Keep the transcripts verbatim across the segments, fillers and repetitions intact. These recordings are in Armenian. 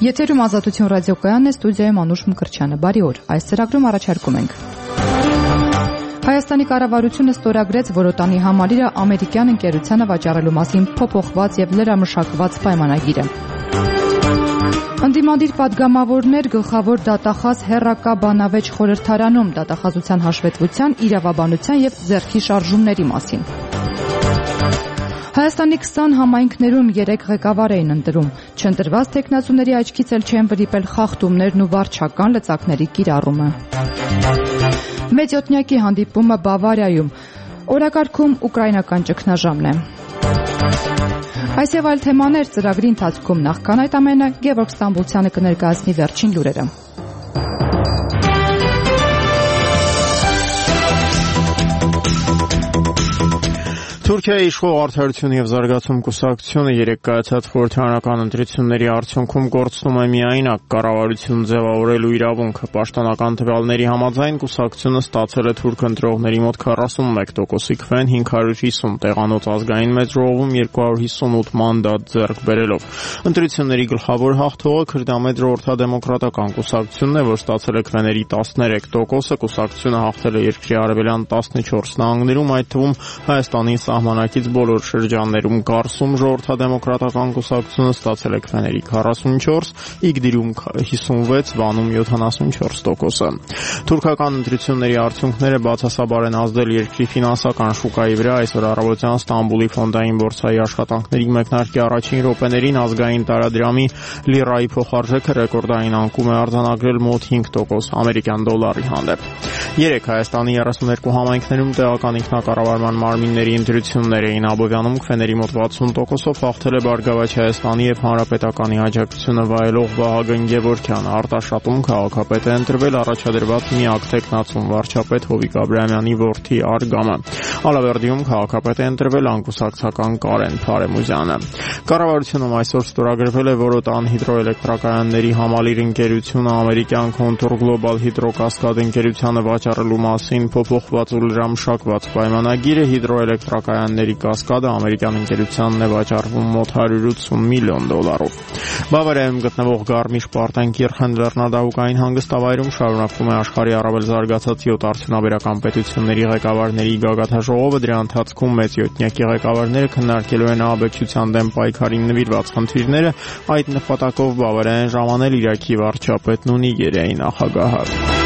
Եթերում Ազատություն ռադիոկայանն է, ստուդիայում Անուշ Մկրտչյանը։ Բարի օր։ Այս ծրագրում առաջարկում ենք. Հայաստանի կառավարությունը ստորագրեց Որոտանի համալիրը ամերիկյան ընկերությանը վաճառելու մասին փոփոխված եւ լրամշակված պայմանագիրը։ Ընդդիմադիր պատգամավորներ գլխավոր դատախազ Հեռակա բանավեճ խորհրդարանում դատախազության հաշվետվության, իրավաբանության եւ ձեռքի շարժումների մասին։ Հայաստանի քսան համայնքներում երեք ղեկավար էին ընտրում։ Չընտրված տեխնացուների աչքից էլ չեն վրիպել խախտումներն ու վարչական լծակների կիրառումը։ Մեծյոտնյակի հանդիպումը Բավարիայում։ Օրակարգում ուկրաինական ճգնաժամն է։ Այս եւ այլ թեմաներ ծրագրի ընթացքում, նախքան այդ ամենը Գևորգ Ստամբուլցյանը կներկայացնի վերջին լուրերը։ Թուրքիայի իշխող Արդարություն և զարգացում կուսակցությունը երեկ կայացած խորհրդարանական ընտրությունների արդյունքում կորցնում է միայնակ կառավարություն ձևավորելու իրավունքը։ Պաշտոնական տվյալների համաձայն կուսակցությունը ստացել է թուրք ընտրողների մոտ քառասունմեկ տոկոսի քվեն հինգ հարյուր հիսուն տեղանոց ազգային մեծժողովում երկու հարյուր հիսունութ մանդատ ձեռք բերելով։ Ընտրությունների գլխավոր հաղթողը քրդամեծ ժողովրդադեմոկրատական կուսակցությունն է, որ ստացել է քվեների տասներեք տոկոսը։ Կուսակցությունը հաղթել է երկրի արևելյան տասնչորս նահանգներում, այդ թվում Հայաստանի Սահմանակից բոլոր շրջաններում կարսում ժողովրդադեմոկրատական կուսակցությունը ստացել է քվեների քառասունչորս, Իգդիրում հիսունվեց, Վանում յոթանասունչորս տոկոսը։ Թուրքական ընտրությունների արդյունքները բացասաբար են ազդել երկրի ֆինանսական շուկայի վրա։ Այսօր առավոտյան Ստամբուլի ֆոնդային բորսայի աշխատանքների մեկնարկի առաջին րոպեներին ազգային տարադրամի լիրայի փոխարժեքը ռեկորդային անկում է արձանագրել մոտ հինգ տոկոս ամերիկյան դոլարի հանդեպ։ Երեկ Հայաստանի երեսուներկու համայնքներում տեղական ինքնակառավարման մարմինների ընտրություններ էին Աբովյանում քվեների մոտ վաթսուն տոկոսով հաղթել է Բարգավաճ Հայաստանի եւ Հանրապետականի աջակցությունը վայելող Վահագն Գևորգյանը։ Արտաշատում քաղաքապետ է ընտրվել առաջադրված միակ տեխնացուն վարչապետ Հովիկ Աբրահամյանի որդի Արգամը։ Ալավերդիում քաղաքապետ է ընտրվել անկուսակցական Կարեն Փարեմուզյանը։ Կառավարությունում այսօր ստորագրվել է Որոտան հիդրոէլեկտրակայանների համալիր ընկերությունը ամերիկյան Contour Global Hydro-Cascade ընկերությանը վաճառելու մասին փոփոխված ու լրամշակված պայմանագիրը։ Հիդրոէլեկտրակայանների կասկադը ամերիկյան ընկերությանն է վաճառվում մոտ հարյուր ութսուն միլիոն դոլարով։ Բավարիայում գտնվող Գարմիշ Պարտենկիրխեն լեռնադահուկային հանգստավայրում շարունակվում է աշխարհի առավել զարգացած յոթ արդյունաբերական պետությունների ղեկավարների գագաթաժողովը։ Դրա ընթացքում մեծյոտնյակի ղեկավարները քննարկելու են ահաբեկչության դեմ պայքարին նվիրված խնդիրները։ Այդ նպատակով Բավարիան ժամանել Իրաքի վարչապետն ու Նիգերիայի նախագահը։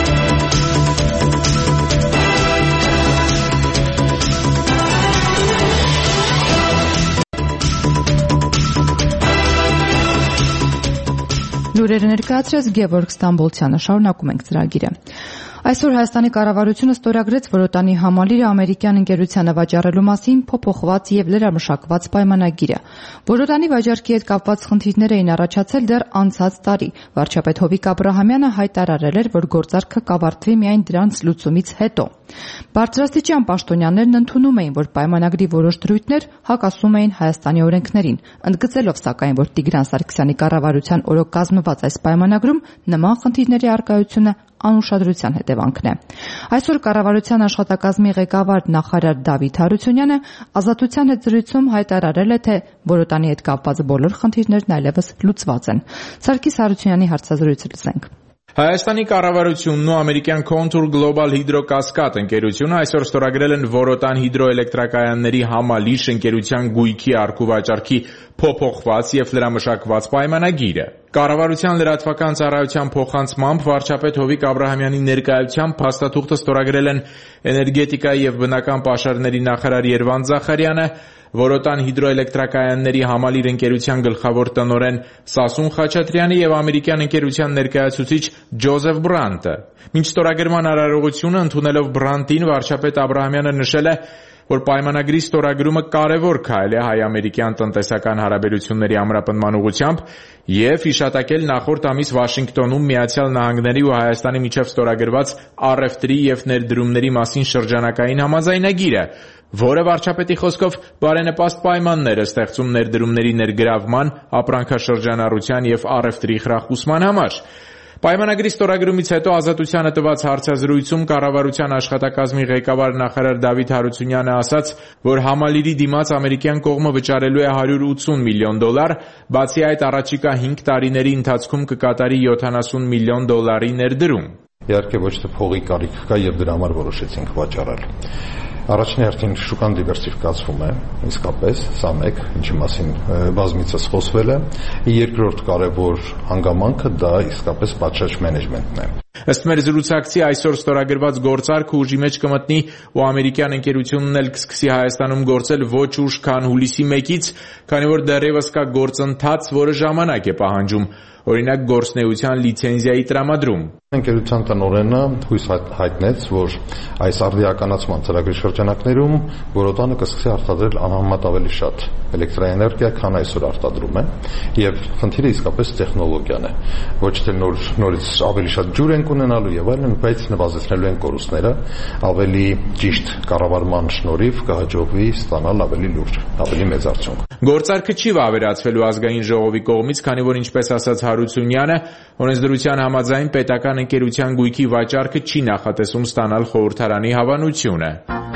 Լուրերը ներկայացրեց Գևորգ Ստամբուլցյանը։ Շարունակում ենք ծրագիրը։ Այսօր Հայաստանի կառավարությունը ստորագրեց Որոտանի համալիրը ամերիկյան ընկերությանը վաճառելու մասին փոփոխված եւ լրամշակված պայմանագիրը։ Որոտանի վաճառքի հետ կապված խնդիրներ էին առաջացել դեռ անցած տարի։ Վարչապետ Հովիկ Աբրահամյանը հայտարարել էր, որ գործարքը կավարտվի միայն դրանց լուծումից հետո։ Բարձրաստիճան պաշտոնյաներն ընդունում էին, որ պայմանագրի որոշ դրույթներ հակասում էին Հայաստանի օրենքներին, ընդգծելով սակայն, որ Տիգրան Սարգսյանի կառավարության օրոք կազմված այս պայմանագրում նման խնդիրների առկայությունը անուշադրության հետևանքն է։ Այսօր կառավարության աշխատակազմի ղեկավար նախարար Դավիթ Հարությունյանը Ազատության հետ զրույցում հայտարարել է, թե Որոտանի հետ կապված բոլոր խնդիրներն այլևս լուծված են։ Սարգիս Հարությունյանի հարցազրույցը լսենք։ Հայաստանի կառավարությունն ու ամերիկյան Contour Global Hydro-Cascade ընկերությունը այսօր ստորագրել են Որոտան հիդրոէլեկտրակայանների համալիր ընկերության գույքի առք ու վաճառքի փոփոխված եւ լրամշակված պայմանագիրը։ Կառավարության լրատվական ծառայության փոխանցմամբ վարչապետ Հովիկ Աբրահամյանի ներկայությամբ փաստաթուղթը ստորագրել են էներգետիկայի եւ բնական պաշարների նախարար Երվանդ Զախարյանը, Որոտան հիդրոէլեկտրակայանների համալիր ընկերության գլխավոր տնօրեն Սասուն Խաչատրյանը եւ ամերիկյան ընկերության ներկայացուցիչ Ջոզեֆ Բրանտը։ Մինչ ստորագրման արարողությունը ընդունելով Բրանտին, վարչապետ Աբրահամյանը նշել է, որ պայմանագրի ստորագրումը կարևոր քայլ է հայ-ամերիկյան տնտեսական հարաբերությունների ամրապնդման ուղղությամբ եւ հիշատակել նախորդ ամիս Վաշինգտոնում Միացյալ Նահանգների ու Հայաստանի միջև ստորագրված առևտրի եւ ներդրումների մասին շրջանակային համաձայնագիրը, որը վարչապետի խոսքով բարենպաստ պայմաններ է ստեղծում ներդրումների ներգրավման, ապրանքաշրջանառության եւ առևտրի խրախուսման համար։ Պայմանագրի ստորագրումից հետո Ազատությանը տված հարցազրույցում կառավարության աշխատակազմի ղեկավար նախարար Դավիթ Հարությունյանը ասաց, որ համալիրի դիմաց ամերիկյան կողմը վճարելու է հարյուր ութսուն միլիոն դոլար, բացի այդ առաջիկա հինգ տարիների ընթացքում կկատարի յոթանասուն միլիոն դոլարի ներդրում։ Իհարկե ոչ թե փողի կարիք կա եւ դրա համար որոշեցինք վաճառել։ Առաջին հերթին շուկան դիվերսիֆիկացվում է, իսկապես, սա մեկ, ինչի մասին բազմիցս խոսվել է, երկրորդ կարևոր հանգամանքը դա իսկապես պատշաճ մենեջմենտն է։ Ըստ մեր զրուցակցի այսօր ստորագրված գործարքը ուժի մեջ կմտնի ու ամերիկյան ընկերությունն էլ կսկսի Հայաստանում գործել ոչ ուշ, քան հուլիսի մեկից, քանի որ դեռևս կա գործընթաց, որը ժամանակ է պահանջում, օրինակ գործնեության լիցենզիայի տրամադրում։ Ընկերության տնօրենը հույս հայտնեց, որ այս արդիականացման ծրագրի շրջանակներում Որոտանը կսկսի արտադրել անհամեմատ ավելի շատ էլեկտրաէներգիա, քան այսօր արտադրում է, եւ խնդիրը իսկապես տեխնոլոգիան է։ Ոչ թե նոր նորից ավելի շատ ջուր ենք ունենալու եւ այլն, բայց նվազեցնելու են կորուստները, ավելի ճիշտ կառավարման շնորհիվ կհաջողվի ստանալ ավելի լուրջ, ավելի մեծ արդյունք։ Գործարքը չի վավերացվելու ազգային ժողովի կողմից, քանի որ ինչպես ասաց Հարությունյանը, օրենսդրության համաձայն պետական ընկերության գույքի վաճառքը չի նախատեսում ստանալ խորհրդարանի հավանությունը։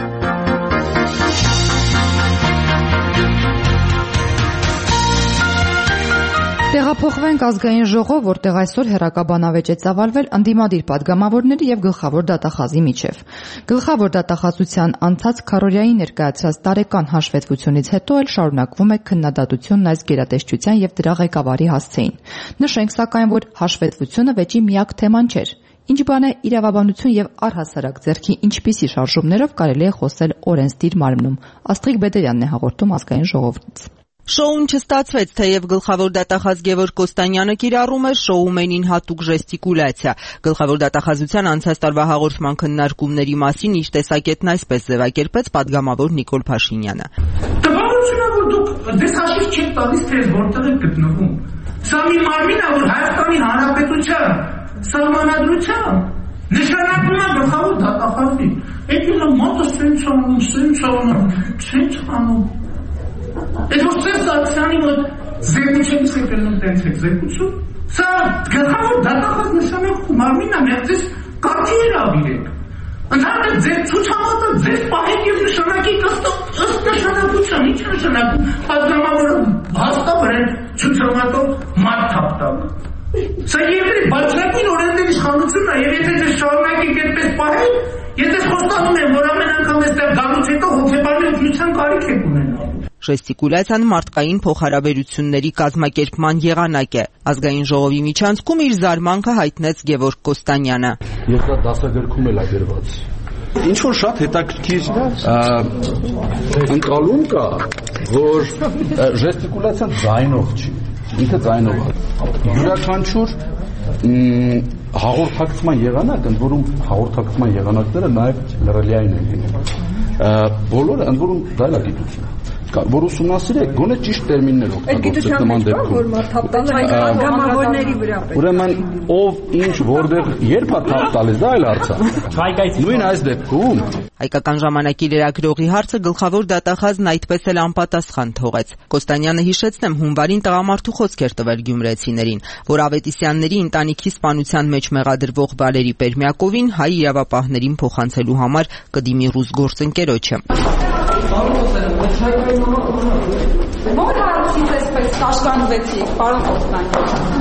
Տեղափոխվենք ազգային ժողով, որտեղ այսօր հեռակաբանավեճ է ծավալվել ընդդիմադիր падգամավորների եւ գլխավոր դատախազի միջև։ Գլխավոր դատախազության անցած քառօրյայի ներկայացրած տարեկան հաշվետվությունից հետո էլ շարունակվում է քննադատությունն այս գերատեսչության եւ դրա ղեկավարի հասցեին։ Նշենք սակայն, որ հաշվետվությունը վեճի միակ թեման չէր։ Ինչ բան է իրավաբանություն եւ առհասարակ ձեռքի ինչպիսի շարժումներով կարելի է խոսել օրենսդիր մարմնում։ Աստղիկ Բեդերյանն է հաղորդում ազգային ժողովից։ Շոուն չստացվեց, թեև գլխավոր դատախազ Գևորգ Կոստանյանը կիրառում էր շոումենին հատուկ ժեստիկուլյացիա։ Գլխավոր դատախազության անցած տարվա հաղորդման քննարկումների մասին իր տեսակետն այսպես ձևակերպեց падգամավոր Նիկոլ Փաշինյանը։ Տպավորությունն է, որ դուք դες հաշիվ չեք տալիս, թե որտեղ եք գտնվում։ Սա մի մարմին է, որ Հայաստանի Հանրապետության սահմանադրությամբ նշանակում է գլխավոր դատախազի։ Էդի մոտը սենց անում, սենց անում, սենց անում։ Այդ որ սենց ակցիանի մոտ զեկուցելիս է կրնում տենց եք զեկուցում, սա գլխավոր դատախազ նշանակում մարմինն է, մեր ձեզ կարգի էր ավիրեք։ Ընդհանրապես ձեր ցուցամատը ձեզ պահեք եւ նշանակի ըստ նշանակության, ինչ նշանակում, падգամավորը հաստատ վրան ցուցամատով մատ թափտակ։ Սա երկրի բացրակին օրենքների իշխանությունն է, եւ եթե ձեզ շարունակեք այդպես պահել, եթե խոստանում եմ, որ ամեն անգամ այստեղ գալուց հետո հոգեբանի օգնության կարիք եք ունենալու։ Ժեստիկուլյացիան մարդկային փոխհարաբերությունների կազմակերպման եղանակ է։ Ազգային ժողովի միջանցքում իր զարմանքը հայտնեց Գևորգ Կոստանյանը։ Եվ դա դասագրքում էլ է գրված։ Ինչ որ շատ հետաքրքիր ընկալում կա, որ ժեստիկուլյացիան ձայնով չի, ինքը ձայնով է։ Յուրաքանչյուր հաղորդակցման եղանակ, ընդ որում հաղորդակցման եղանակները նաև լրելիային են լինում։ Բոլորը ընդ որում դայլագիտություն որ ուսումնասիրեք, գոնե ճիշտ տերմիններով օգտագործեք նման դեպքում։ Ուրեմն ով ինչ որտեղ երբ է թափ տալիս, դա էլ հարց է։ Նույն այս դեպքում Հայկական ժամանակի լրագրողի հարցը գլխավոր դատախազն այդպես էլ անպատասխան թողեց։ Կոստանյանը հիշեցնեմ հունվարին տղամարդու խոսք էր տվել գյումրեցիներին, որ Ավետիսյանների ընտանիքի սպանության մեջ մեղադրվող Վալերի Պերմյակովին հայ իրավապահներին փոխանցելու համար կդիմի ռուս գործընկերոջը։ Որ հարցից էսպես կաշկանդվեցիք, պարոն Կոստանյան։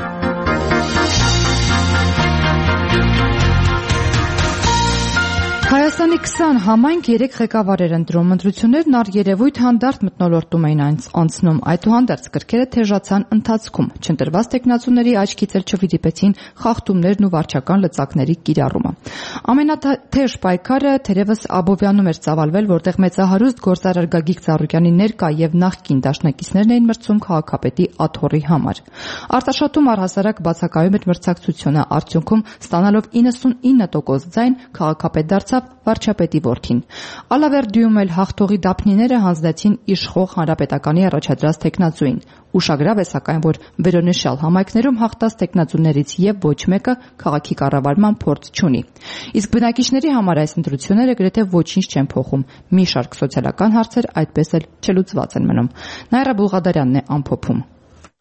Հայաստանի քսան համայնք երեք ղեկավար էր ընտրում։ Ընտրություններն առերևույթ հանդարտ մթնոլորտում էին անցնում, այդուհանդերձ կրկերը թեժացան ընթացքում։ Չընտրված տեխնացուների աչքից էլ չվիրիպեցին խախտումներն ու վարչական լծակների կիրառումը։ Ամենաթեժ պայքարը թերևս Աբովյանում էր ծավալվել, որտեղ մեծահարուստ գործարար Գագիկ Ծառուկյանի ներկա եւ նախկին դաշնակիցներն էին մրցում քաղաքապետի աթոռի համար։ Արտաշատում առհասարակ բացակայում էր մրցակցությունը, արդյունքում ստանալով իննսունինը տոկոս ձայն քաղաքապետ դարձավ վարչապետի որդին։ Ալավերդիում էլ հաղթողի դափնիները հանձնեցին իշխող հանրապետականի առաջադրած տեխնացուին։ Ուշագրավ է սակայն, որ վերոնշյալ համայնքներում հաղթած տեխնացուներից եւ ոչ մեկը քաղաքի կառավարման փորձ չունի։ Իսկ բնակիչների համար այս ընտրությունները գրեթե ոչինչ չեն փոխում։ Մի շարք սոցիալական հարցեր այդպես էլ չլուծված են մնում։ Նաիրա Բուլղադարյանն է ամփոփում։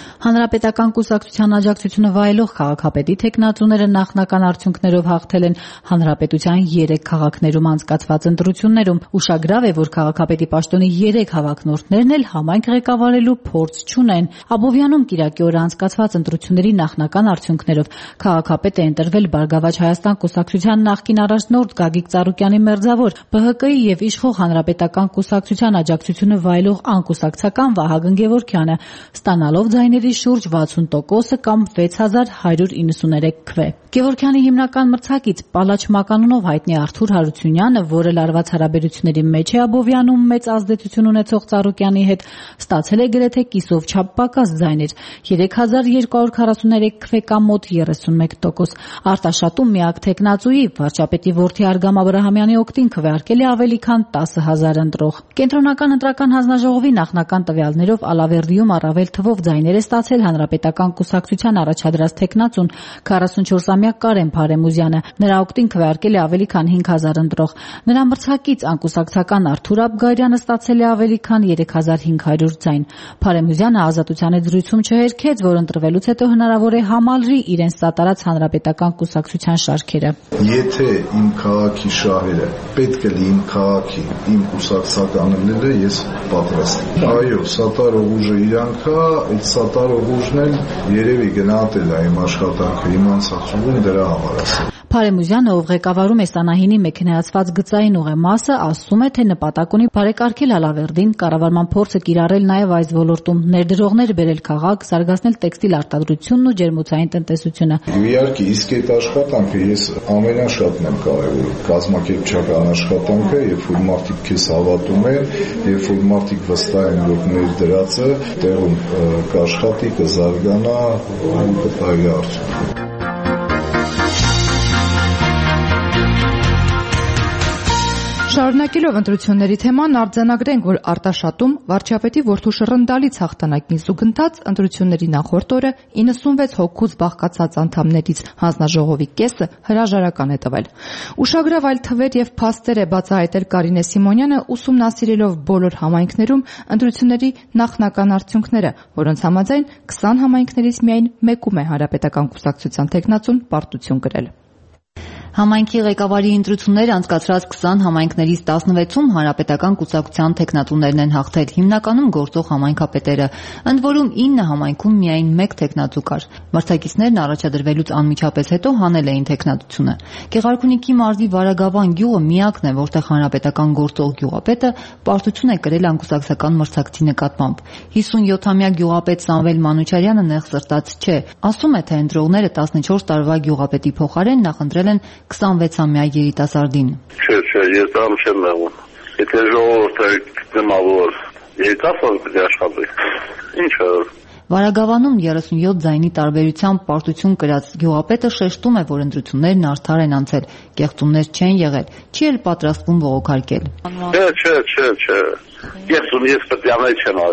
Հանրապետական կուսակցության աջակցությունը վայելող քաղաքապետի թեկնածուները նախնական արդյունքներով հաղթել են հանրապետության երեք քաղաքներում անցկացված ընտրություններում։ Ուշագրավ է, որ քաղաքապետի պաշտոնի երեք հավակնորդներն էլ համայնք ղեկավարելու փորձ չունեն։ Աբովյանում կիրակի օրը անցկացված ընտրությունների նախնական արդյունքներով քաղաքապետ է ընտրվել Բարգավաճ Հայաստան կուսակցության նախկին առաջնորդ Գագիկ Ծառուկյանի մերձավոր, ԲՀԿ-ի եւ իշխող հանրապետական կուսակցության աջակցությունը վայելող անկուսակցական Վահագն Գևորգյանը, ստանալով ձայների շուրջ վաթսուն տոկոսը կամ վեց հազար հարյուր իննսուներեք քվե։ Գևորգյանի հիմնական մրցակից Պալաչ մականունով հայտնի Արթուր Հարությունյանը, որը լարված հարաբերությունների մեջ է Աբովյանում մեծ ազդեցություն ունեցող Ծառուկյանի հետ, ստացել է գրեթե կիսով չափ պակաս ձայներ՝ երեք հազար երկու հարյուր քառասուներեք քվե կամ մոտ երեսունմեկ տոկոս։ Արտաշատում միակ թեկնածուի վարչապետի որդի Արգամ Աբրահամյանի օգտին քվեարկել է ավելի քան տասը հազար ընտրող։ Կենտրոնական ընտրական հանձնաժողովի նախնական տվյալներով Ալավերդիում առավել թվով ձայներ է ստացել հանրապետական կուսակցության առաջադրած թեկնածուն քառասունչորսամյա Կարեն Փարեմուզյանը։ Նրա օգտին քվեարկել է ավելի քան հինգ հազար ընտրող։ Նրա մրցակից անկուսակցական Արթուր Աբգարյանը ստացել է ավելի քան երեք հազար հինգ հարյուր ձայն։ Փարեմուզյանը Ազատության հետ զրույցում չհերքեց, որ ընտրվելուց հետո հնարավոր է համալրի իրենց սատարած հանրապետական կուսակցության շարքերը։ Եթե իմ քաղաքի շահերը պետք է իմ քաղաքի, իմ կուսակցականը լինելը, ես պատրաստ եմ։ Այո, սատարող ուժը իրանք է, այդ սատարող ուժն էլ երևի գնահատել է իմ աշխատանքը, իմ անցածում դրա համար ասել։ Փարեմուզյանը, ով ղեկավարում է Սանահինի մեքենայացված գծային ուղեմասը, ասում է, թե նպատակ ունի բարեկարգել Ալավերդին, կառավարման փորձը կիրառել նաև այս ոլորտում, ներդրողներ բերել քաղաք, զարգացնել տեքստիլ արտադրությունն ու ջերմոցային տնտեսությունը։ Իհարկե, իսկ այդ աշխատանքը ես ամենաշատն եմ կարևորում, կազմակերպչական աշխատանքը, երբ որ մարդիկ քեզ հավատում են, երբ որ մարդիկ վստահ են, որ ներդրածը տեղում կաշխատի, կզարգանա ու կտայի արդյունք։ Շարունակելով ընտրությունների թեման, արձանագրենք, որ Արտաշատում վարչապետի որդու շռնդալից հաղթանակին զուգընթաց ընտրությունների նախորդ օրը իննսունվեց հոգուց բաղկացած անդամներից հանձնաժողովի կեսը հրաժարական է տվել։ Ուշագրավ այլ թվեր եւ փաստեր է բացահայտել Կարինե Սիմոնյանը, ուսումնասիրելով բոլոր համայնքներում ընտրությունների նախնական արդյունքները, որոնց համաձայն քսան համայնքներից միայն մեկում է հանրապետական կուսակցության թեկնածուն պարտություն կրել։ Համայնքի ղեկավարի ընտրությունները անցկացրած քսան համայնքներից տասնվեցում հանրապետական կուսակցության թեկնածուներն են հաղթել, հիմնականում գործող համայնքապետերը, ընդ որում ինը համայնքում միայն մեկ թեկնածու կար։ Մրցակիցներն առաջադրվելուց անմիջապես հետո հանել էին թեկնածությունը։ Գեղարքունիքի մարզի Վարագավան գյուղը միակն է, որտեղ հանրապետական գործող գյուղապետը պարտություն է կրել անկուսակցական մրցակցի նկատմամբ։ հիսունյոթամյա գյուղապետ Սամվել Մանուչարյանը նեղ սրտած չէ, ասում է, թե ընտրողները տասնչորս տարվա գյուղապետի փոխարեն նախընտրել են քսանվեցամյա երիտասարդին։ Չէ, չէ, ես դրամ չեմ նեղում։ Եթե ժողովուրդը գտնավոր երիտասարդ պետք է աշխատի։ Ինչը։ Վարագավանում երեսունյոթ ձայնի տարբերությամբ պարտություն կրած գյուղապետը շեշտում է, որ ընտրություններն արդար են անցել, կեղծումներ չեն եղել, չի էլ պատրաստվում բողոքարկել։ Չէ, չէ, չէ, չէ։ Ես ու ես պետք է անել չեմ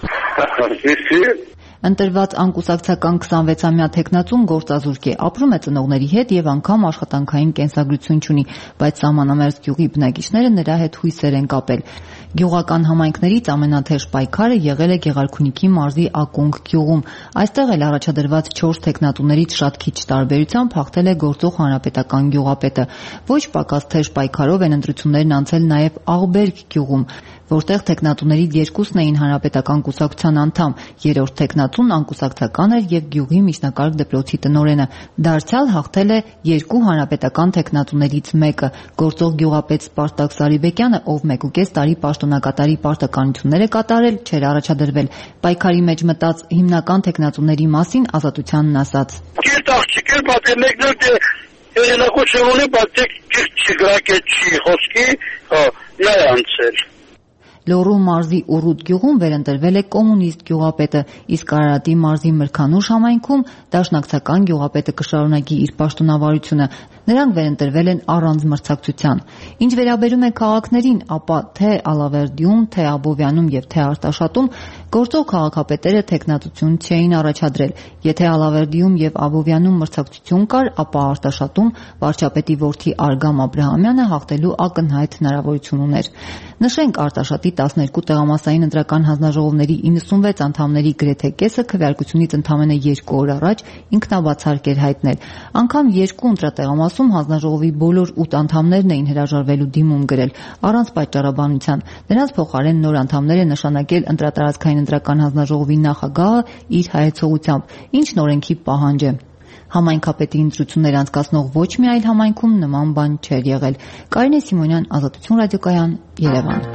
արել։ Ընտրված անկուսակցական քսանվեցամյա թեկնածուն գործազուրկ է, ապրում է ծնողների հետ եւ անգամ աշխատանքային կենսագրություն չունի, բայց սահմանամերձ գյուղի բնակիչները նրա հետ հույսեր են կապել։ Գյուղական համայնքներից ամենաթեժ պայքարը եղել է Գեղարքունիքի մարզի Ակունք գյուղում։ Այստեղ էլ առաջադրված չորս թեկնածուներից շատ քիչ տարբերությամբ հաղթել է գործող հանրապետական գյուղապետը։ Ոչ պակաս թեժ պայքարով են ընտրություններն անցել նաև Աղբերք գյուղում, որտեղ թեկնածուներից երկուսն էին հանրապետական կուսակցության անդամ, երրորդ թեկնածուն անկուսակցական էր եւ գյուղի միջնակարգ դպրոցի տնօրենը։ Դարձյալ հաղթել է երկու հանրապետական թեկնածուներից մեկը, գործող գյուղապետ Սպարտակ Սարիբեկյանը, ով մեկուկես տարի պաշտոնակատարի պարտականություններ է կատարել, չէր առաջադրվել։ Պայքարի մեջ մտած հիմնական թեկնածուների մասին Ազատությանն ասաց. Կերտ աղջիկեր, բայց մեկնոք է հեղինակությունը, բայց չգրակետ չի խոսքի, նա է անցել։ Լոռու մարզի Ուռուտ գյուղում վերընտրվել է կոմունիստ գյուղապետը, իսկ Արարատի մարզի Մրգանուշ համայնքում դաշնակցական գյուղապետը կշարունակի իր պաշտոնավարությունը։ Նրանք վերընտրվել են առանց մրցակցության։ Ինչ վերաբերում է քաղաքներին, ապա թե Ալավերդիում, թե Աբովյանում եւ թե Արտաշատում գործող քաղաքապետերը տեխնատություն չէին առաջադրել։ Եթե Ալավերդիում եւ Աբովյանում մրցակցություն կար, ապա Արտաշատում վարչապետի որդի Արգամ Աբրահամյանը հաղթելու ակնհայտ հնարավորություն ուներ։ Նշենք, Արտաշատի տասներկու տեղամասային ընտրական հանձնաժողովների իննսունվեց անդամների գրեթե կեսը քվեարկությունից ընդամենը երկու օր առաջ ինքնաբացարկ էր հայտնել։ Անգամ երկու ընտրատեղամասում հանձնաժողովի բոլոր ութ անդամներն էին հրաժարվելու դիմում գրել առանց պատճառաբանության։ Նրանց փոխարեն նոր անդամներ է նշանակել ընտրատարածքային ընտրական հանձնաժողովի նախագահը իր հայեցողությամբ, ինչն օրենքի պահանջ է։ Համայնքապետի ընտրություններ անցկացնող ոչ մի այլ համայնքում նման բան չէր եղել։ Կարինե Սիմոնյան, Ազատություն ռադիոկայան, Երևան։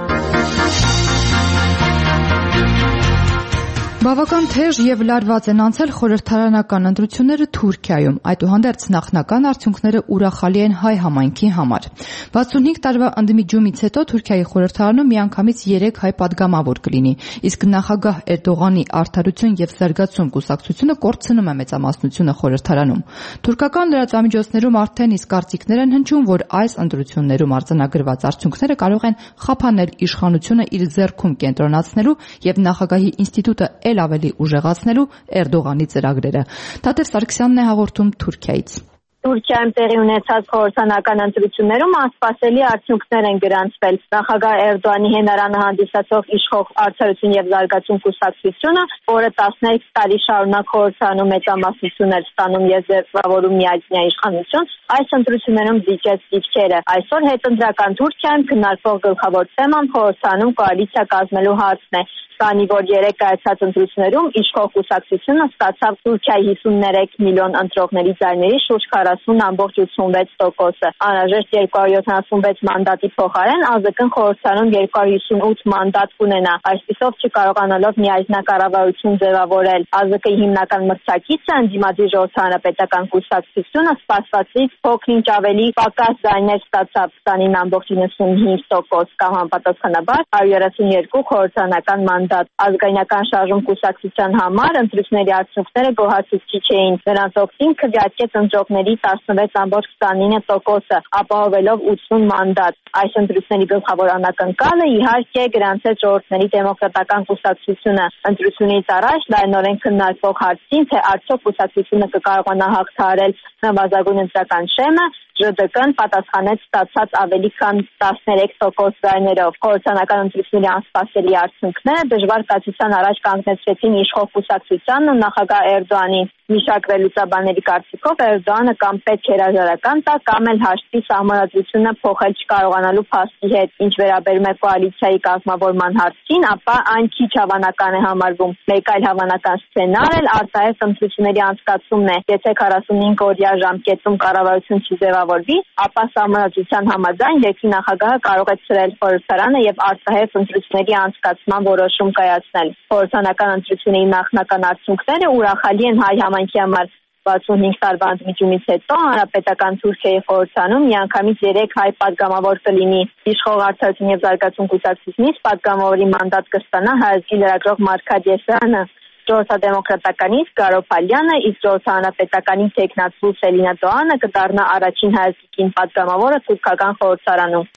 Բավական թեժ եւ լարված են անցել խորհրդարանական ընտրությունները Թուրքիայում, այդուհանդերձ նախնական արդյունքները ուրախալի են հայ համայնքի համար։ վաթսունհինգ տարվա ընդդիմիջումից հետո Թուրքիայի խորհրդարանում միանգամից երեք հայ падգամավոր կլինի, իսկ նախագահ Էրդողանի Արդարություն եւ զարգացում կուսակցությունը կորցնում է մեծամասնությունը խորհրդարանում։ Թուրքական լրատվամիջոցներում արդեն իսկ կարծիքներ են հնչում, որ այս ընտրություններում արձանագրված արդյունքները կարող են խափանել իշխանությունը իր ձեռքում կենտրոնացնելու եւ նախագահի ինստիտուտը էլ ավելի ուժեղացնելու Էրդողանի ծրագրերը։ Թաթև Սարգսյանն է հաղորդում Թուրքիայից։ Թուրքիայում տեղի ունեցած խորհրդարանական ընտրություններում անսպասելի արդյունքներ են գրանցվել։ Նախագահ Էրդողանի հենարանը հանդիսացող իշխող Արդարություն եւ զարգացում կուսակցությունը, որը տասներկու տարի շարունակ խորհրդարանում մեծամասնություն էր ստանում եւ ձևավորում միայնյա իշխանություն, այս ընտրություններում զիջեց դիրքերը։ Այսօր հետընտրական Թուրքիայում քննարկվող գլխավոր թեման խորհրդարանում կոալիցիա կազմելու հարցն է։ Քանի որ երեք կայացած ընտրություններում իշխող կուսակցությունը ստացավ Թուրքիայի հիսուններեք միլիոն ընտրողների ձայների շուրջ քառասուն ամբողջ ութսունվեց տոկոսը։ Անհրաժեշտ երկու հարյուր յոթանասունվեց մանդատի փոխարեն ԱԶԿ-ն խորհրդարանում երկու հարյուր հիսունութ մանդատ կունենա, այսպիսով չկարողանալով միայնակառավարություն ձևավորել։ ԱԶԿ-ի հիմնական մրցակիցը ընդդիմադիր ժողովրդարանապետական կուսակցությունը սպասվածից փոքր-ինչ ավելի պակաս ձայներ ստացավ քսանինը ամբողջ իննսունհինգ տոկոս կամ համապատասխանաբար հարյուր երեսունյոթ խորհրդարանական մանդատ։ Ազգայնական շարժում կուսակցության համար ընտրությունների արդյունքները գոհացուցիչ չէին։ Նրանց օգտին քվեարկեց ընտրողների տասնվեց ամբողջ քսանինը տոկոսը, ապահովելով ութսուն մանդատ։ Այս ընտրությունների գլխավոր անակնկալը իհարկե գրանցեց ժողովրդների դեմոկրատական կուսակցությունը։ Ընտրությունից առաջ լայնորեն քննարկվող հարցին, թե արդյոք կուսակցությունը կկարողանա հաղթահարել նվազագույն ընտրական շեմը, ԺԴԿ-ն պատասխանեց ստացած ավելի քան տասներեք տոկոս ձայներով։ Խորհրդարանական ընտրությունների անսպասելի արդյունքները դժվար կացության առաջ կանգնեցրեցին իշխող կուսակցությանն ու նախագահ Էրդողանին։ Միշակ վերլուծաբանների կարծիքով Էրդողանը կամ պետք է հրաժարական տա, կամ էլ հաշտի սահմանադրությունը փոխել չկարողանալու փաստի հետ։ Ինչ վերաբերում է կոալիցիայի կազմավորման հարցին, ապա այն քիչ հավանական է համարվում։ Մեկ այլ հավանական սցենար էլ արտահերթ ընտրությունների անցկացումն է։ Եթե քառասունհինգ օրյա ժամկետում կառավարություն չձևավորվի, ապա սահմանադրության համաձայն երկրի նախագահը կարող է ցրել խորհրդարանը եւ արտահերթ ընտրությունների անցկացման որոշում կայացնել։ Խորհրդարանական ընտրությունների նախնական արդյունքները ուրախալի են հայ համայնքի համար։ վաթսունհինգ տարվա ընդմիջումից հետո հանրապետական Թուրքիայի խորհրդարանում միանգամից երեք հայ падգամավոր կլինի։ Իշխող Արդարություն եւ զարգացում կուսակցությունից падգամավորի մանդատ կստանա հայազգի լրագրող Մարգար Եսյանը, ժողովրդադեմոկրատականից Գարո Փալյանը, իսկ ժողովրդարանապետականի տեխնացու Սելինա Դոանը կդառնա առաջին հայազգին падգամավորը թուրքական խորհրդարանում։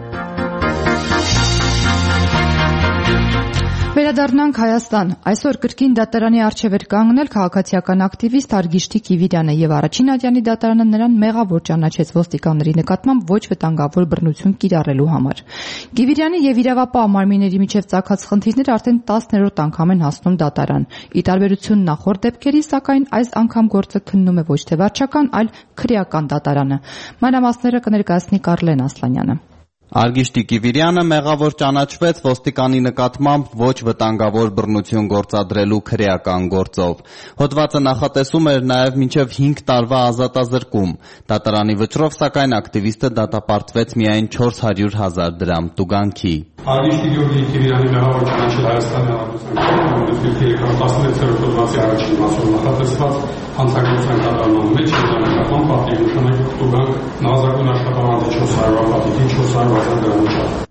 Վերադառնանք Հայաստան։ Այսօր կրկին դատարանի առջև էր կանգնել քաղաքացիական ակտիվիստ Արգիշտի Կիվիրյանը եւ առաջին ատյանի դատարանը նրան մեղավոր ճանաչեց ոստիկանների նկատմամբ ոչ վտանգավոր բռնություն կիրառելու համար։ Կիվիրյանի եւ իրավապահ մարմինների միջև ծագած խնդիրները արդեն տասներորդ անգամ են հասնում դատարան։ Ի տարբերություն նախորդ դեպքերի, սակայն այս անգամ գործը քննում է ոչ թե վարչական, այլ քրեական դատարանը։ Մանրամասները կներկայացնի Կարլեն Ասլանյանը։ Արգիշտի Կիվիրյանը մեղավոր ճանաչվեց ոստիկանի նկատմամբ ոչ վտանգավոր բռնություն գործադրելու քրեական գործով։ Հոդվածը նախատեսում էր նաև մինչև հինգ տարվա ազատազրկում։ Դատարանի վճռով, սակայն ակտիվիստը դատապարտվեց միայն չորս հարյուր հազար դրամ տուգանքի։ Արգիշտի Կիվիրյանի մեղավոր ճանաչել Հայաստանի Հանրապետության տասնվեցերորդ հոդվածի առաջին մասով նախատեսված հանցագործության կատարման մեջ նկատմամբ պատիվ նշանակի տուգանք նվազագույն աշխատավարձի չորս հարյուր պատիվի չորս հարյուր հազար դրամի չափ։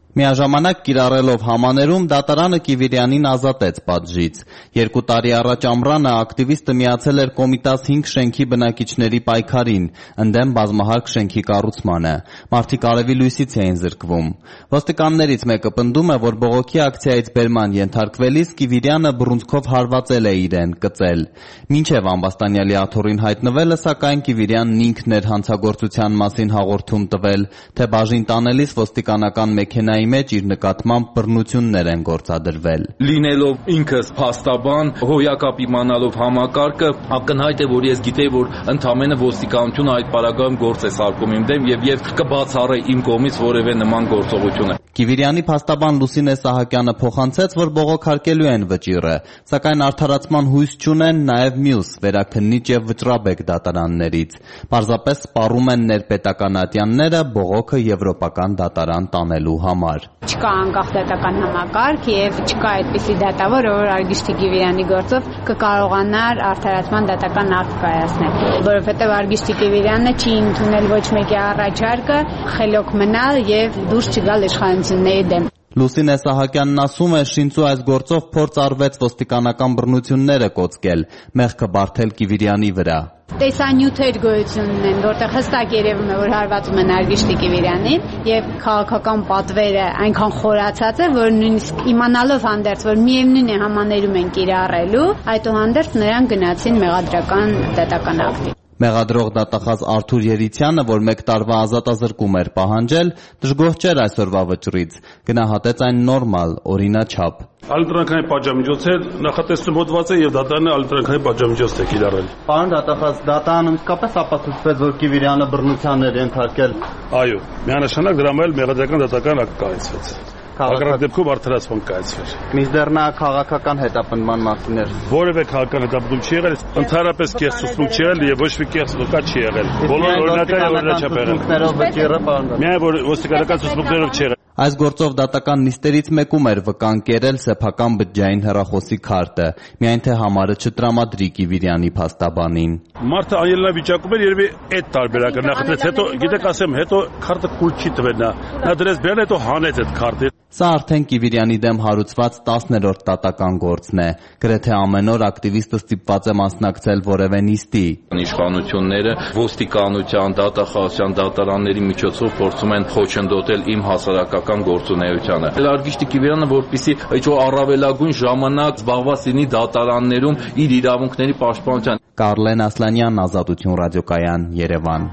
Միաժամանակ կիրառելով համաներում դատարանը Կիվիրյանին ազատեց պատժից։ Երկու տարի առաջ ամռանը ակտիվիստը միացել էր Կոմիտաս հինգ շենքի բնակիչների պայքարին, ընդդեմ բազմահարկ շենքի կառուցմանը։ Մարդիկ արևի լույսից էին զրկվում։ Ոստիկաններից մեկը պնդում է, որ բողոքի ակցիայից բերման ենթարկվելիս Կիվիրյանը բռունցքով հարվածել է իրեն, կծել։ Մինչև ամբաստանյալի աթոռին հայտնվելը, սակայն Կիվիրյանն ինքն էր հանցագործության մասին հաղորդում տվել, թե բաժին տանելիս ոստիկանական մեքենայի մեջ իր նկատմամբ բռնություններ են գործադրվել։ Լինելով ինքս փաստաբան, հոյակապ իմանալով համակարգը, ակնհայտ է, որ ես գիտեի, որ ընդամենը ոստիկանությունը այդ պարագայում գործ է սարքում իմ դեմ եւ եւ կբացառե իմ կողմից որևէ նման գործողություն։ Կիվիրյանի փաստաբան Լուսինե Սահակյանը փոխանցեց, որ բողոքարկելու են վճիռը, սակայն արդարացման հույս չունեն նաև մյուս վերաքննիչ եւ վճռաբեկ դատարաններից։ Պարզապես սպառում են ներպետական ատյանները բողոքը եվրոպական դատարան տանելու համար։ Չկա անկախ դատական համակարգ եւ չկա այդպիսի դատավոր, որ Արգիշտի Կիվիրյանի գործով կկարողանար արդարացման դատական ակտ կայացնել, որովհետեւ Արգիշտի Կիվիրյանը չի ընդունել ոչ մեկի առաջարկը խելոք մնալ եւ դուրս չգալ իշխանությունների դեմ։ Լուսինե Սահակյանն ասում է, շինծու այս գործով փորձ արվեց ոստիկանական բռնությունները կոծկել, մեղքը բարթել Կիվիրյանի վրա։ Տեսանյութեր գոյություն ունեն, որտեղ հստակ երևում է, որ հարվածում են Արգիշտի Կիվիրյանին եւ քաղաքական պատվերը այնքան խորացած է, որ նույնիսկ իմանալով հանդերձ, որ միևնույն է համաներում են կիրառելու, այդուհանդերձ նրանք գնացին մեղադրական դատական ակտի։ Մեղադրող դատախազ Արթուր Երիցյանը, որ մեկ տարվա ազատազրկում էր պահանջել, դժգոհ չէր այսօրվա վճռից, գնահատեց այն նորմալ, օրինաչափ։ Ալտրանկային պատժամիջոցներ նախատեսում հոդված է եւ դատարանը ալտրանկային պատժամիջոց է կիրառել։ Պարոն դատախազ, դատարանը իսկապես ապացուցվեց, որ Կիվիրյանը բռնությանն էր ենթարկել։ Այո, միանշանակ դրա մեջ մեղադրական դատական ակտ կայացվեց։ Հակառակ դեպքում արդարացման կայացվեց։ Մինչդեռ նա քաղաքական հետապնդման մասին էր։ Որևէ քաղաքական հետապնդում չի եղել, ընդհանրապես կեղծուցում չի եղել եւ ոչ մի կեղծուկա չի եղել։ Բոլոր օրինակները օրինաչափ եղել։ Միայն որ ոստիկանական ցուցմունքներով չի եղել։ Այս գործով դատական նիստերից մեկում էր վկան կերել սեփական բջջային հեռախոսի քարտը, միայն թե համարը չտրամադրի Կիվիրյանի փաստաբանին։ Մարդը անելնա վիճակում էր երևի այդ տարբերակը նախատես, հետո գիտեք ասեմ, հետո քարտը կուլ չի տվել նա։ Նա դրեց բերել, հետո հանեց այդ քարտը։ Սա արդեն Կիվիրյանի դեմ հարուցված տասներորդ դատական գործն է։ Գրեթե ամեն օր ակտիվիստը ստիպված է մասնակցել որևէ նիստի։ Իշխանությունները ոստիկանության, դատախազության, դատարանների միջոցով փորձում են խոչընդոտել իմ հասարակական գործունեությանը։ Արգիշտի Կիվիրյանը, որպեսզի այո առավելագույն ժամանակ զբաղված լինի դատարաններում իր իրավունքների պաշտպանության։ Կարլեն Ասլանյան, Ազատություն ռադիոկայան, Երևան։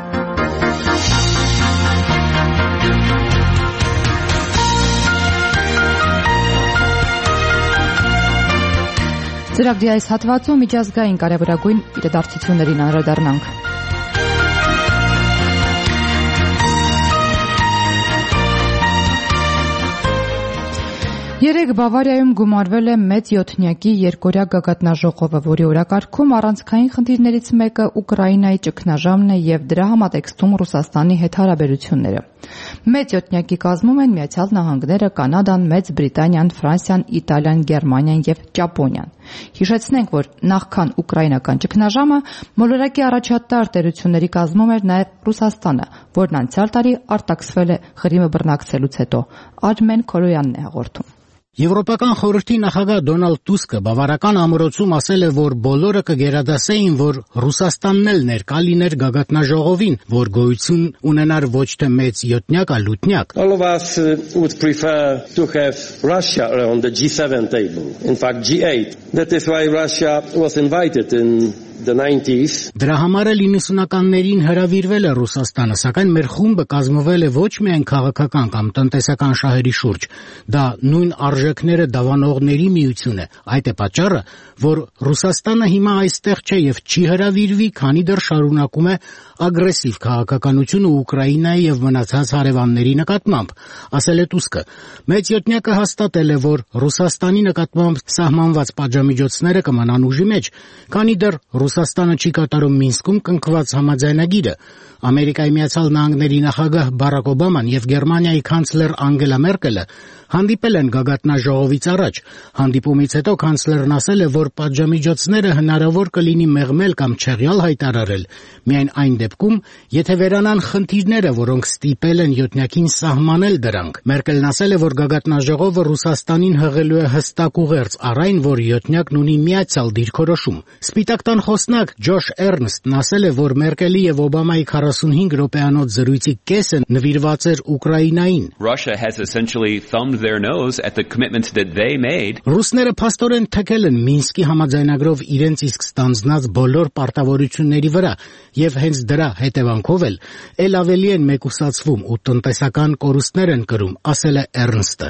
Ծրագրի այս հատվածում միջազգային կարևորագույն իրադարձություններին անդրադառնանք։ Երեկ Բավարիայում գումարվել է մեծ յոթնյակի երկօրյա գագաթնաժողովը, որի օրակարգում առանցքային խնդիրներից մեկը Ուկրաինայի ճգնաժամն է եւ դրա համատեքստում Ռուսաստանի հետ հարաբերությունները։ Մեծ յոթնյակի կազմում են Միացյալ Նահանգները, Կանադան, Մեծ Բրիտանիան, Ֆրանսիան, Իտալիան, Գերմանիան եւ Ճապոնիան։ Հիշեցնենք, որ նախքան ուկրաինական ճգնաժամը մոլորակի առաջատար տերությունների կազմում էր նաեւ Ռուսաստանը, որն անցյալ տարի արտաքսվել է Ղրիմը բռնակցելուց հետո։ Արմեն Քորոյանն է հաղորդում։ Եվրոպական խորհրդի նախագահ Դոնալդ Տուսկը բավարարական ամրոցում ասել է, որ բոլորը կգերադասեին, որ Ռուսաստանն էլ ներկա լիներ գագաթնաժողովին, որ գոյություն ունենար ոչ թե մեծ յոթնյակ, այլ ութնյակ։ All of us uh, would prefer to have Russia around the G seven table. In fact, G eight. That is why Russia was invited in the nineties. Դրա համար էլ իննսունականներին հրավիրվել է Ռուսաստանը, սակայն մեր խումբը կազմվել է ոչ միայն քաղաքական կամ տնտեսական շահերի շուրջ, դա նույն արժեքները դավանողների միություն է։ Այդ է պատճառը, որ Ռուսաստանը հիմա այստեղ չէ եւ չի հրավիրվի, քանի դեռ շարունակում է ագրեսիվ քաղաքականությունը Ուկրաինայի եւ մնացած հարևանների նկատմամբ, ասել է Տուսկը։ Մեծ յոթնյակը հաստատել է, որ Ռուսաստանի նկատմամբ սահմանված պատժամիջոցները կմնան ուժի մեջ, քանի դեռ Ռուսաստանը չի կատարում Մինսկում կնքված համաձայնագիրը, Ամերիկայի Միացյալ Նահանգների նախագահ Բարակ Օբաման եւ Գերմանիայի կանցլեր Անգելա Մերկելը հանդիպել են գագաթնաժողովից առաջ։ Հանդիպումից հետո կանցլերն ասել է, որ պատժամիջոցները հնարավոր կլինի մեղմել կամ չեղյալ հայտարարել միայն այն դեպքում, եթե վերանան խնդիրները, որոնք ստիպել են յոթնյակին սահմանել դրանք։ Մերկելն ասել է, որ գագաթնաժողովը Ռուսաստանին հղելու է հստակ ուղերձ առ այն, որ յոթնյակն ունի միացյալ դիրքորոշում։ Սպիտակ տան խոսնակ Ջոշ Էրնստն ասել է, որ Մերկելի եւ Օբամայի քառասունհինգ րոպեանոց զրույցի կեսը նվիրված էր Ուկրաինային։ Russia has essentially thumbed their nose at the commitments that they made. Ռուսները փաստորեն թեքել են Մինսկի համաձայնագրով իրենց իսկ ստանձնած բոլոր պարտավորությունների վրա եւ հենց դրա հետևանքով էլ ել ավելի են մեկուսացվում ու տնտեսական կորուստներ են կրում, ասել է Էրնստը։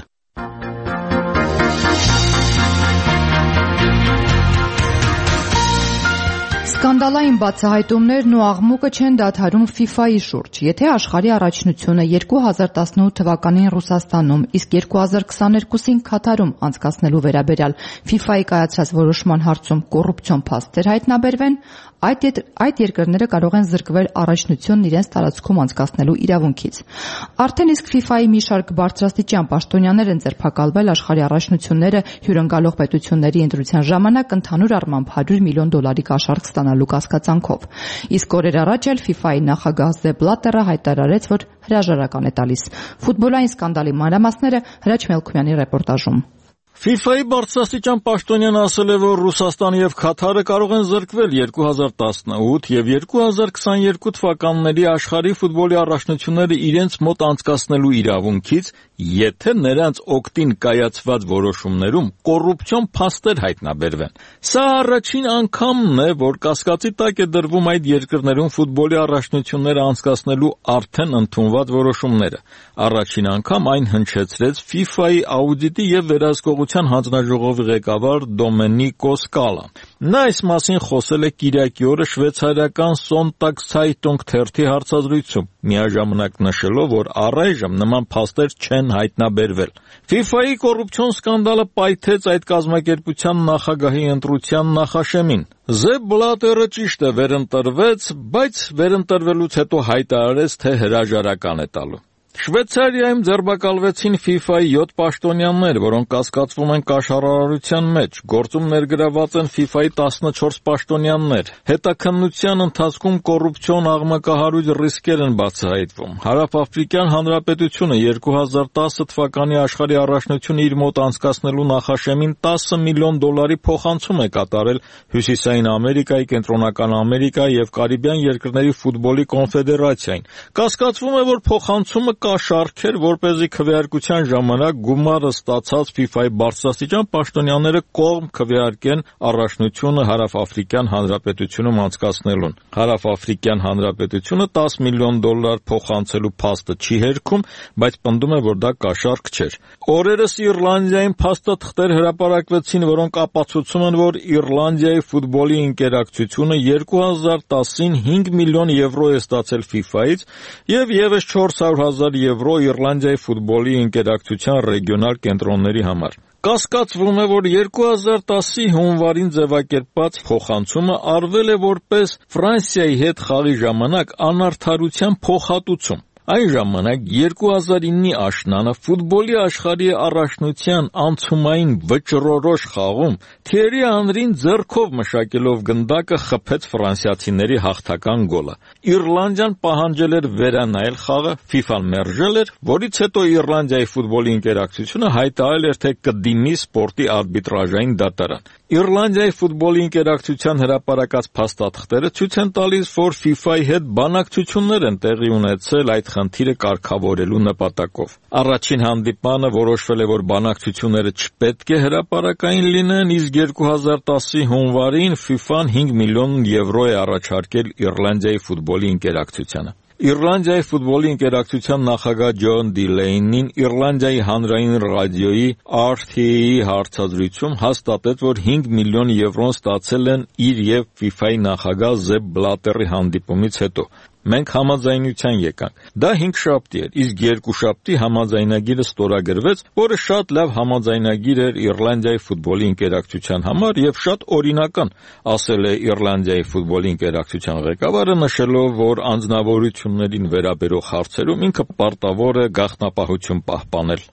Սկանդալային բացահայտումներն ու աղմուկը չեն դադարում ֆիֆայի շուրջ։ Եթե աշխարհի առաջնությունը երկու հազար տասնութ թվականին Ռուսաստանում, իսկ երկու հազար քսաներկուսին Քաթարում անցկացնելու վերաբերյալ ֆիֆայի կայացած որոշման հարցում կոռուպցիոն փաստեր հայտնաբերվեն, այդ այդ երկրները կարող են զրկվել առաջնությունն իրենց տարածքում անցկացնելու իրավունքից։ Արդեն իսկ ֆիֆայի մի շարք բարձրաստիճան պաշտոնյաներ են ձերբակալվել աշխարհի առաջնությունները հյուրընկալող պետությունների ընտրության ժամանակ ընդհանուր առմամբ հարյուր միլիոն դոլարի կաշառք ստանալու կասկածանքով։ Իսկ օրեր առաջ էլ ֆիֆայի նախագահ Սեփ Բլատերը հայտարարեց, որ հրաժարական է տալիս։ Ֆուտբոլային սկանդալի մանրամասները Հրաչ Մելքումյանի ռեպորտաժում։ ֆիֆայի բարձրաստիճան պաշտոնյան ասել է, որ Ռուսաստանը եւ Քաթարը կարող են զրկվել երկու հազար տասնութ եւ երկու հազար քսաներկու թվականների աշխարհի ֆուտբոլի առաջնությունները իրենց մոտ անցկացնելու իրավունքից, եթե նրանց օգտին կայացված որոշումներում կոռուպցիոն փաստեր հայտնաբերվեն։ Սա առաջին անգամն է, որ կասկածի տակ է դրվում այդ երկրներում ֆուտբոլի առաջնությունները անցկացնելու արդեն ընդունված որոշումները։ Առաջին անգամ այն հնչեցրեց ֆիֆայի աուդիտի եւ վերահսկողության հանձնաժողովի ղեկավար Դոմենիկո Սկալան։ Նա այս մասին խոսել է կիրակի օրը շվեյցարիական Սոնտագ-Ցայտունգ թերթի հարցազրույցում, միաժամանակ նշելով, որ առայժմ նման փաստեր չեն հայտնաբերվել։ ֆիֆայի կոռուպցիոն սկանդալը պայթեց այդ կազմակերպության նախագահի ընտրության նախաշեմին։ Սեփ Բլատերը ճիշտ է վերընտրվեց, բայց վերընտրվելուց հետո հայտարարեց, թե հրաժարական է տալու։ Շվեյցարիայում ձերբակալվեցին ֆիֆայի յոթ պաշտոնյաներ, որոնք կասկածվում են կաշառարարության մեջ։ Գործում ներգրաված են ֆիֆայի տասնչորս պաշտոնյաներ։ Հետաքննության ընթացքում կոռուպցիոն աղմկահարույց ռիսկեր են բացահայտվում։ Հարավաֆրիկյան Հանրապետությունը երկու հազար տասը թվականի աշխարհի առաջնությունը իր մոտ անցկացնելու նախաշեմին տասը միլիոն դոլարի փոխանցում է կատարել Հյուսիսային Ամերիկայի, Կենտրոնական Ամերիկայի եւ Կարիբյան երկրների ֆուտբոլի կոնֆեդերացիային։ Կասկածվում է, որ փոխանցումը կաշառքեր, որպեսզի քվեարկության ժամանակ գումարը ստացած ֆիֆայի բարձրաստիճան պաշտոնյաները կողմ քվեարկեն առաջնությունը Հարավաֆրիկյան Հանրապետությունում անցկացնելուն։ Հարավաֆրիկյան Հանրապետությունը տասը միլիոն դոլար փոխանցելու փաստը չի հերքում, բայց պնդում է, որ դա կաշառք չէր։ Օրերս Իռլանդիայում փաստաթղթեր հրապարակվեցին, որոնք ապացուցում են, որ Իռլանդիայի ֆուտբոլի ինկերակցությունը երկու հազար տասին հինգ միլիոն եվրո է ստացել ֆիֆայից եւ եւս չորս հարյուր հազար եվրո Իռլանդիայի ֆուտբոլի ինկերակցության ռեգիոնալ կենտրոնների համար։ Կասկածվում է, որ երկու հազար տասի հունվարին ձևակերպված փոխանցումը արվել է որպես Ֆրանսիայի հետ խաղի ժամանակ անարդարության փոխհատուցում։ Այն ժամանակ երկու հազար իննի աշնանը ֆուտբոլի աշխարհի առաջնության անցումային վճռորոշ խաղում Թիերի Անրին ձեռքով մշակելով գնդակը խփեց ֆրանսիացիների հաղթական գոլը։ Իռլանդիան պահանջել էր վերանայել խաղը, ֆիֆան մերժել էր, որից հետո Իռլանդիայի ֆուտբոլի ինկերակցությունը հայտարարել էր, թե կդիմի սպորտի արբիտրաժային դատարան։ Իռլանդիայի ֆուտբոլի ինկերակցության հրապարակած փաստաթղթերը ցույց են տալիս, որ ֆիֆայի հետ բանակցություններ են տեղի ունեցել այդ խնդիրը կարգավորելու նպատակով։ Առաջին հանդիպանը որոշվել է, որ բանակցությունները չպետք է հրապարակային լինեն, իսկ երկու հազար տասի հունվարին ֆիֆան հինգ միլիոն եվրո է առաջարկել Իռլանդիայի ֆուտբոլի ինկերակցությանը։ Իռլանդիայի ֆուտբոլի ինկերակցության նախագահ Ջոն Դիլեյնին Իռլանդիայի հանրային ռադիոյի Ար Թի Էի հարցազրույցում հաստատեց, որ հինգ միլիոն եվրոն ստացել են իր եւ ֆիֆայի նախագահ Սեփ Բլատերի հանդիպումից հետո։ Մենք համաձայնության եկանք։ Դա հինգշաբթի էր, իսկ երկուշաբթի համաձայնագիրը ստորագրվեց, որը շատ լավ համաձայնագիր էր Իռլանդիայի ֆուտբոլի ընկերակցության համար եւ շատ օրինական, ասել է Իռլանդիայի ֆուտբոլի ընկերակցության ղեկավարը, նշելով, որ անձնավորություններին վերաբերող հարցերում ինքը պարտավոր է գաղտնապահություն պահպանել։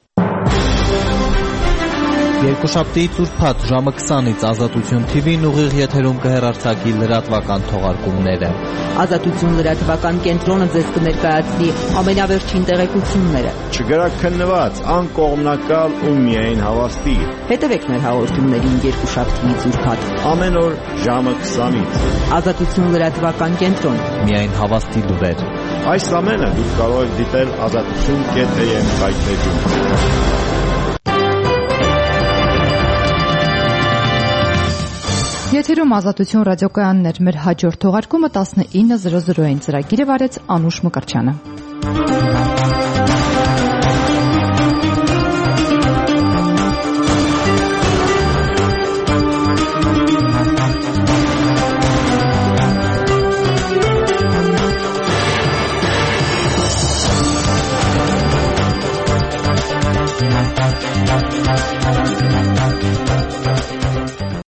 Երկուշաբթիից ուրբաթ ժամը քսանից Ազատություն թի վին ուղիղ եթերում կհեռարձակի լրատվական թողարկումները։ Ազատություն լրատվական կենտրոնը ձեզ կներկայացնի ամենավերջին տեղեկությունները։ Չգրաքննված, անկողմնակալ ու միայն հավաստի։ Հետևեք մեր հաղորդումներին երկուշաբթիից ուրբաթ ամեն օր ժամը քսանից։ Ազատություն լրատվական կենտրոն։ Միայն հավաստի լուրեր։ Այս ամենը դուք կարող եք դիտել ազատություն կետ am վայբպեջում։ Եթերում Ազատություն ռադիոկայանն էր, մեր հաջորդ թողարկումը տասնինը զրո զրոյին ծրագիրը վարեց Անուշ Մկրտչյանը։